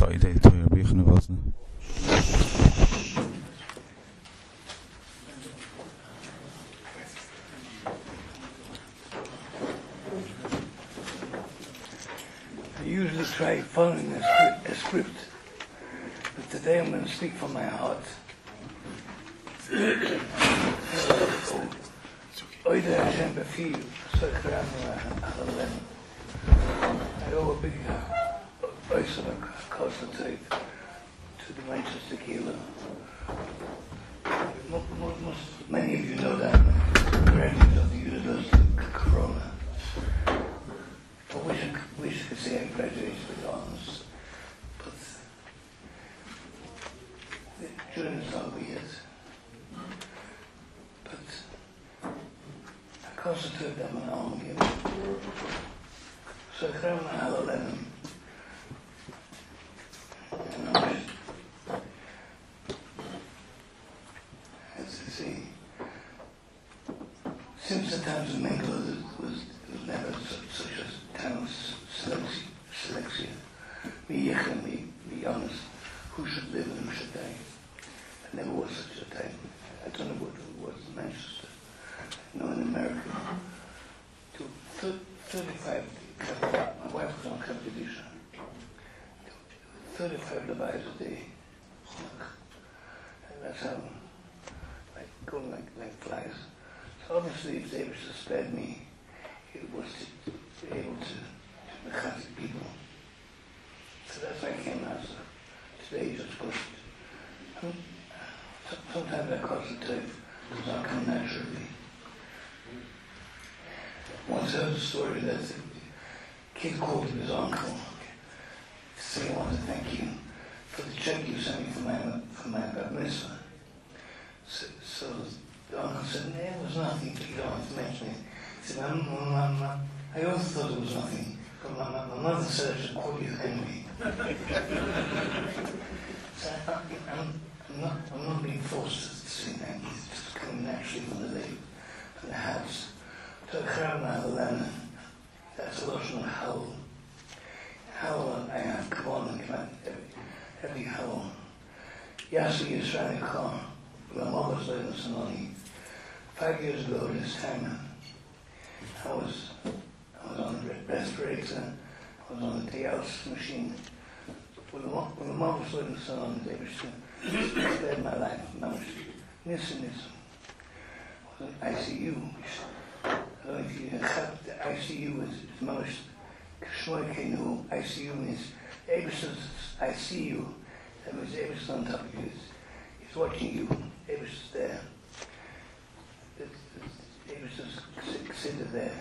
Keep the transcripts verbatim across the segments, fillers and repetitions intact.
idea to your beacon of us. I usually try following a script, a script, but today I'm going to speak from my heart. Oida Hashem b'fiyu, I owe a big oyster concentrate to the Manchester Kilo. Most, many of you know that I'm a graduate of the University of Corona. I wish I could, wish I could say I graduated with honors, but the journey's not over yet. But I concentrate on my own again. So I cram my Hallelujah. And I as I say, since the times of Mengele, there was, there was never such, such a time of selection. Me yechem, me, be honest, who should live and who should die. There never was such a time. I don't know what it was in Manchester. No, in America. To thirty-five, my wife was on competition. thirty-five divides a day. And that's how, like, going like, like flies. So obviously, if they were to spread me, it was to be able to mechanic people. So that's why I came out. So today just pushed. Sometimes I concentrate because I come naturally. Once I heard a story that the kid called his uncle to say, I want to thank you for the check you sent me for my for my bar mitzvah. So, so the uncle said, no, it was nothing, you don't have to mention it. He said, I'm, I'm, I'm, I also thought it was nothing, but my, my, my mother said I should call you Henry. So I, I'm, I'm, not, I'm not being forced to say thank you, it's just coming naturally from the lady, from the house. So Kravna Helena, that's a lotion of howl. Howl, I have come on and come every, every howl. Yasi Yisrael Khan, Lamobas Leiden Sanoni. Five years ago this time, I was I was on the respirator, I was on the T-house machine. With the Lamobas Leiden Sanoni, they were spared my life. Nissen is was an I C U. So if you have the I C U is most Kshmoikenu, I C U means Abish's I C U. That means Abish on top of you. He's watching you. Abish is there. Abish is seated there.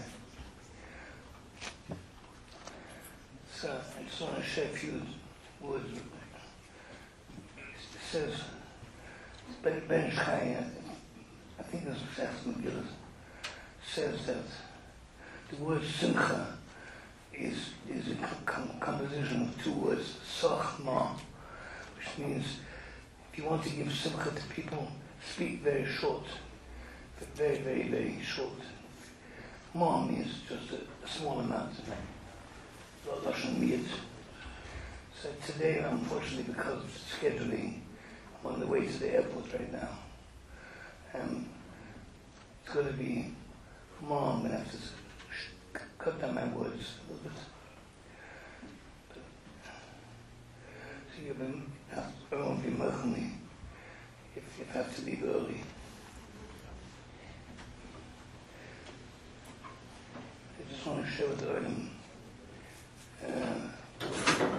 So I just want to share a few words. It says, Ben Ben Chai, I think it's Seth McGill, says that the word simcha is is a com- composition of two words, soch ma, which means if you want to give simcha to people, speak very short, very, very, very short. Ma means just a, a small amount, lashon miyat. So today, unfortunately, because of scheduling, I'm on the way to the airport right now. Um, it's going to be more, I'm going to have to sh- cut down my words a little bit. But, so you've been, I won't be merchany if you have to leave early. I just want to share with them. Uh,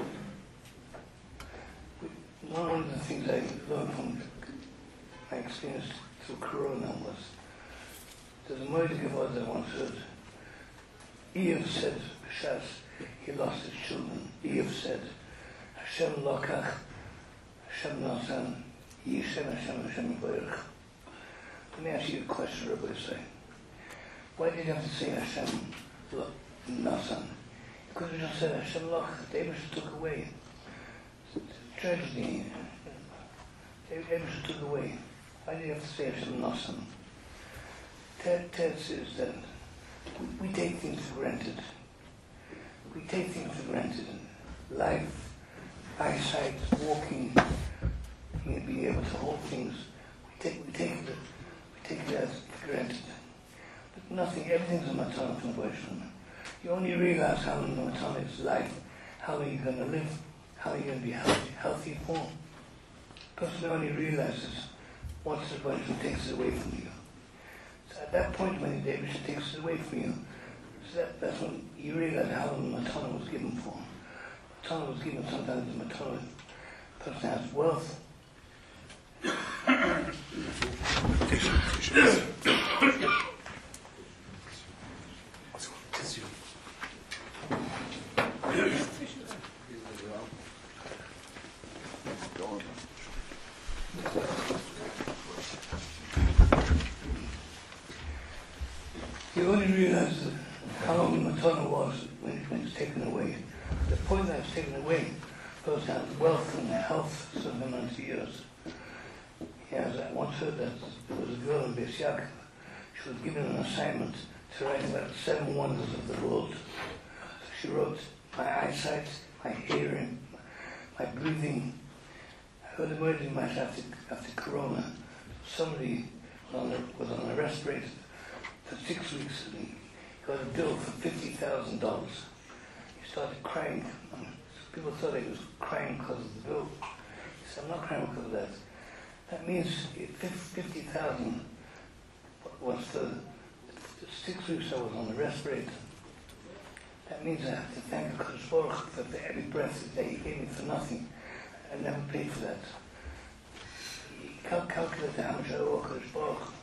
one of the things I learned from my experience through Corona was there's a Moed Gevod that once heard. Eve said, Shas, he lost his children. Eve said, Hashem lokach, Hashem nasan, Yishem Hashem Hashem yivarech. Let me ask you a question, Rabbi say. Why did you have to say Hashem nasan? Because we just said Hashem lokach, the Abish took away. Tragedy. Abish took away. Why do you have to say Hashem nasan? Ted, Ted says that we, we take things for granted. We take things for granted. Life, eyesight, walking, being, being able to hold things. We take, we take it, we take it as granted. But nothing, everything's a matana from Vaishnava. You only realize how long the matana is life, how long you're going to live, how you're going to be healthy, healthy form. The person only realizes once the Vaishnava takes it away from you. So at that point when the Devisha takes it away from you, so that, that's when you realize how long the matana was given for. Matana was given sometimes the matana. The person has wealth. You only realize how long the matana was when it was taken away. The point that it's taken away, the person has wealth and health for some amount of years. He has, I once heard that there was a girl in Beis Yaakov. She was given an assignment to write about seven wonders of the world. So she wrote my eyesight, my hearing, my breathing. I heard a word in my after, after Corona. Somebody was on, a, was on a respirator for six weeks and he got a bill for fifty thousand dollars. He started crying. People thought he was crying because of the bill. He said, I'm not crying because of that. That means fifty thousand was for the six weeks I was on the respirator. That means I have to thank Kadosh Baruch Hu for every breath that He gave me for nothing. I never paid for that. He calculated how much I owe Kadosh Baruch Hu.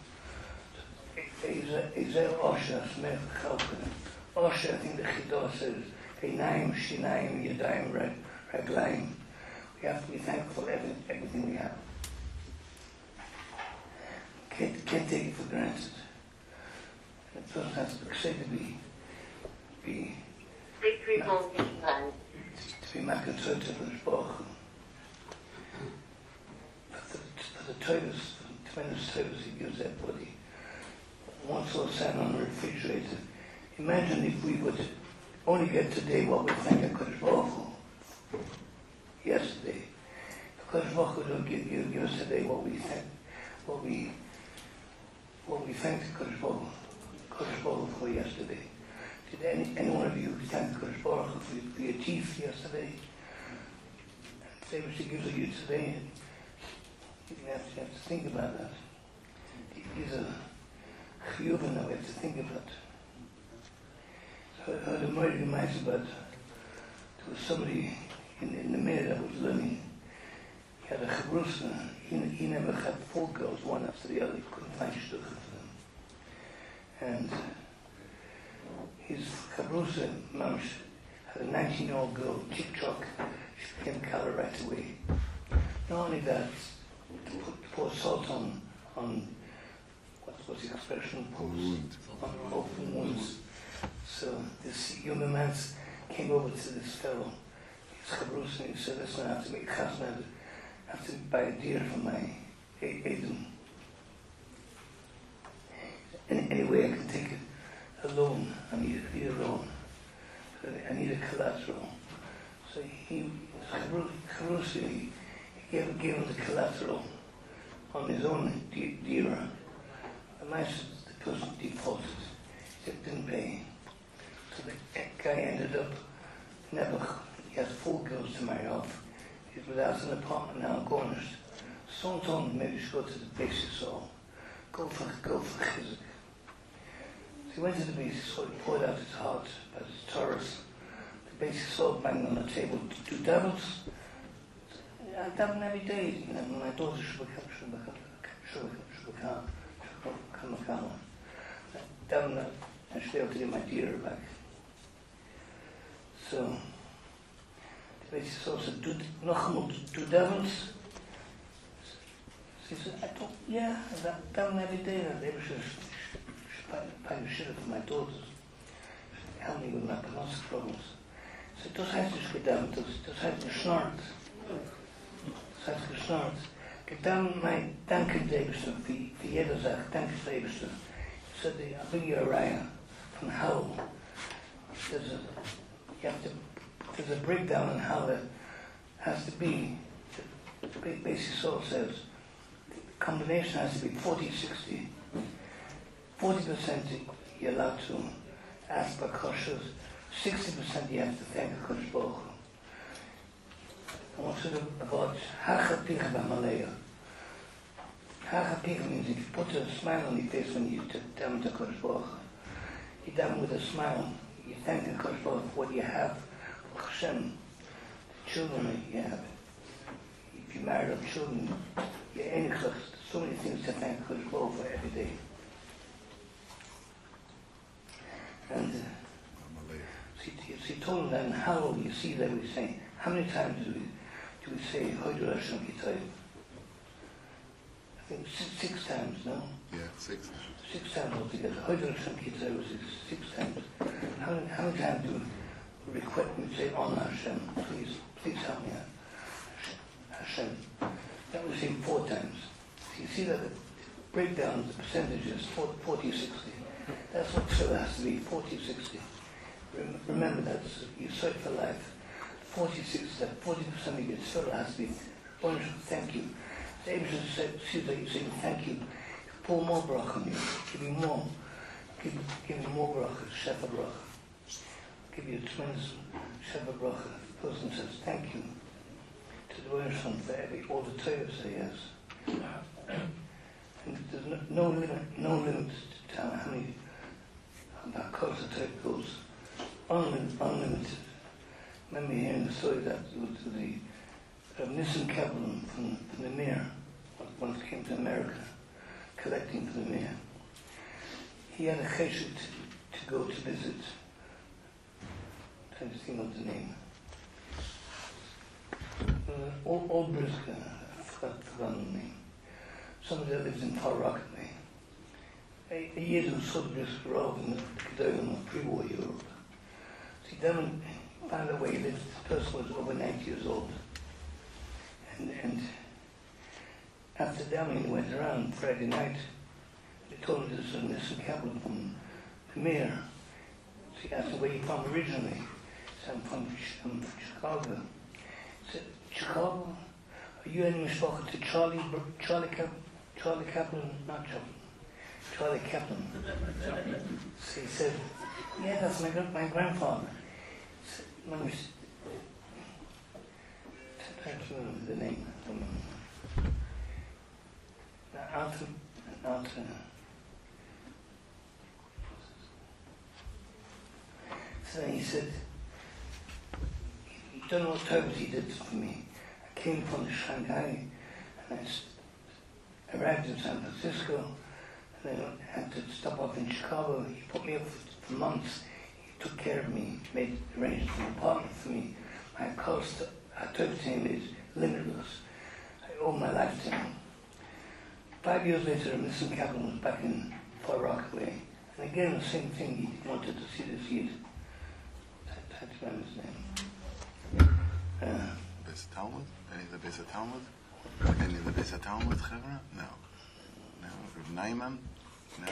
Ezel Osher, Smech Chalkana. Osher, I think the Chidah says, Einayim, Shinayim, Yadayim, Raglayim. We have to be thankful for every, everything we have. Can't, can't take it for granted. And the person has to say to be, be, not, to be makantzot to the Baruch Hu. For the, for the Torahs, the tremendous Torahs He gives everybody. One saw sand on the refrigerator. Imagine if we would only get today what we thank HaKadosh Baruch Hu yesterday. HaKadosh Baruch Hu don't give, give, give us today what we thank, what we, what we thank HaKadosh Baruch Hu, HaKadosh Baruch Hu for yesterday. Did any, any one of you thank HaKadosh Baruch Hu for, for your teeth yesterday? And say what He gives you today. You have to, you have to think about that. These are chiyuvim that we have to think about. So I heard a Moed Gemais about, there was somebody in, in the minute that was learning, he had a chavrusa, he, he never had four girls, one after the other, he couldn't find shtucha for them. And his chavrusa, Mamish, had a nineteen-year-old girl, Chick-Chock, she became kala right away. Not only that, to put, to pour salt on, on what's the expression? Wound. On open wounds. So this younger man came over to this fellow, his chavrus, and he said, listen, I have to make chasna, I have to buy a deer for my Edom. Any, any way I can take it alone, I need, I need a loan. I need a collateral. So he, chavrus, he, he gave, gave him the collateral on his own deer. The nice the person defaulted, he didn't pay. So the guy ended up never, he has four girls to marry off. He's without an apartment now, garnished. Someone told him maybe he should go to the basic soul. Go for, go for chizik. So he went to the basic soul, he poured out his heart about his Taurus. The basic soul banged on the table, two devils. I daven every day, you know, my daughter should become, should become, should become. Kamakama. Down that, I should be able to get my deer back. So, the basic soul said, do, noch two devils? So he said, I don't, yeah, I down every day, and they should pay the shit for my daughters. Help me with my pronounced problems. So, das heißt nicht gedammt, das heißt geschnarrt. Das heißt geschnarrt. Gedammt mein Danke Davidson, für jede Sache, Danke Davidson. So the Abiyah Raya from how there's a, you have to, there's a breakdown on how the, has to be, the basic soul says, the combination has to be forty sixty. forty percent you're allowed to ask for kosher, sixty percent you have to thank the Kodesh Baruch Hu. I want to talk about Hacha Picha B'Malaya. Hacha Picha means if you put a smile on your face when you tell him to Kodesh Baruch Hu, you tell him with a smile, you thank the Kodesh Baruch Hu for what you have, for Hashem, the children that you have. If you married up children, you're any close. There's so many things to thank Kodesh Baruch Hu for every day. And uh, so he told him that in Hallel, you see that we say, how many times do we, do we say, Hodu Hashem Kitayv? I think six, six times, no? Yeah, six. Six times altogether. Hodu Hashem Kitayv was six times. How many, how many times do we request, we say, on Hashem, please, please help me out. Hashem. That we say four times. So you see that the breakdown, the percentage is forty sixty. That's what tefillah has to be, forty sixty. Remember that, you search for life. forty sixty, that forty percent of your tefillah has to be, thank you. The Abishah said, see that you say thank you. Pour more bracha on you, give you more. Give, give you more bracha, shefa bracha. Give you twins, shefa bracha. The person says thank you to the Rosh for every, all the Torah say yes. And there's no, no limit, no limit to how many, about course the Torah goes. Unlimited, unlimited. Remember hearing the story that was the uh, Nissim Kaplan from, from the mayor, once came to America, collecting for the mayor. He had a cheshit to, to go to visit. I'm trying to think of the name. Uh, Old, Old Brisker, I forgot, forgot the name. Somebody that lives in Far Rockaway. A, a year to sort of Brisker Road in the Gedolim of pre-war Europe. So he then found a way he lived, this person was over ninety years old. And, and after Delming, he went around Friday night. They told him this was Nissim Kaplan from the mayor. So he asked him where you from originally. He said, I'm from, I'm from Chicago. He said, Chicago? Are you any mishpacha to Charlie, Charlie, Cap, Charlie Kaplan? Not Charlie. Charlie Kaplan. So he said, yeah, that's my, my grandfather. So, let me try to remember the name. Arthur, Arthur. So he said, you don't know what service he did for me. I came from Shanghai and I arrived in San Francisco and then I had to stop off in Chicago. He put me up for months. He took care of me, made arrangements for an apartment for me. My cost, I took to him, is limitless. I owe my life to him. Five years later, Nissim Kaplan was back in Far Rockaway. And again, the same thing, he wanted to see this Yid. That's his name. Uh, Best Talmud? Any of the Best Talmud? Any of the Best Talmud, Chevra? No. No. Rav Naiman? No.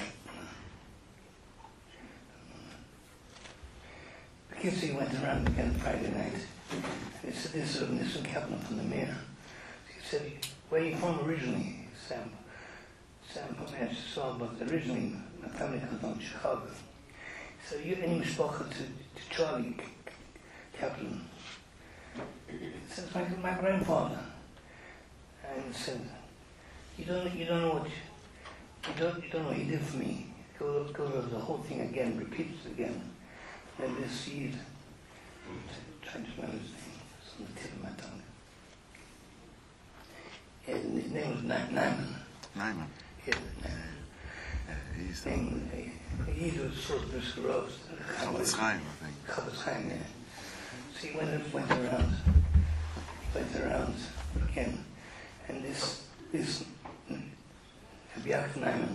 The kids, he went around again Friday night. And he said, this is Nissim Kaplan from the mayor. He said, where are you from originally? Sam. Sam from Manchester, but originally my family comes from Chicago. So you any mishpacha to, to Charlie Kaplan? He says, my, my grandfather. And he said, you don't you don't know what you don't you don't know what he did for me. Go go over the whole thing again, repeats it again. And this seed, trying to remember his name, it's on the tip of my tongue. And his name was Naiman. Naiman. Yeah, uh, he's the name. He was sort of Brisker Rose. Chavetz Chaim, I think. Chavetz Chaim, yeah. So he went went around, went around again, and this this Abiyak Naiman,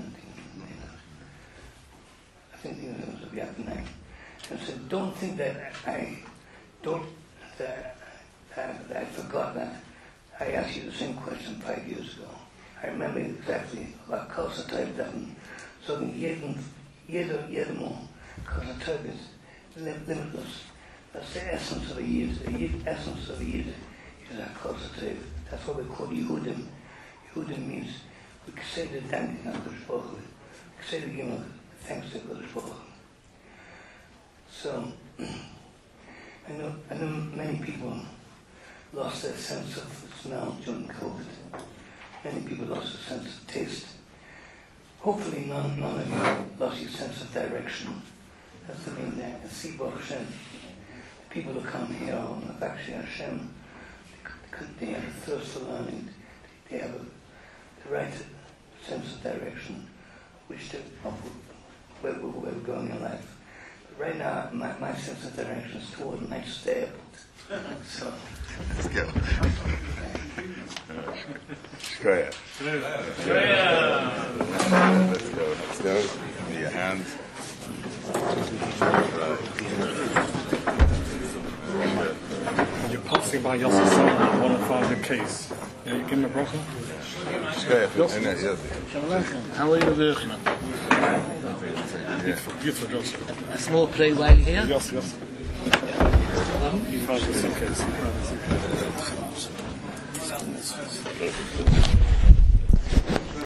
I think it was Abiyak Naiman, and said, "Don't think that I don't that, that, that I forgot that. I asked you the same question five years ago. I remember exactly about Kosa Tev Daven. So jeden, jeder, jeder more. Kosa Tev is limitless. That's the essence of a Yid. The Yid, essence of a Yid is a save. That's what we call Yehudim. Yehudim means we say the thanking of the Baruch Hu. We say the giving thanks to the Baruch Hu. So, I know, I know many people lost their sense of smell during COVID. Many people lost their sense of taste. Hopefully none, none of you lost your sense of direction. That's the main thing. And see Baruch Hashem. The people who come here on the actually Hashem, they have a thirst for learning. They have a, the right sense of direction, which to where, where we're going in life. But right now, my, my sense of direction is toward a nice stay. So, let's go. Shkoya. Let's go. Let's go. Give me your hands. You're passing by Yossi Salman, I want to find the case. Yeah, you give him a bracha? How are you working? Beautiful, Yossi. A small play while here? Yossi, Yossi. You find the suitcase. You find the suitcase.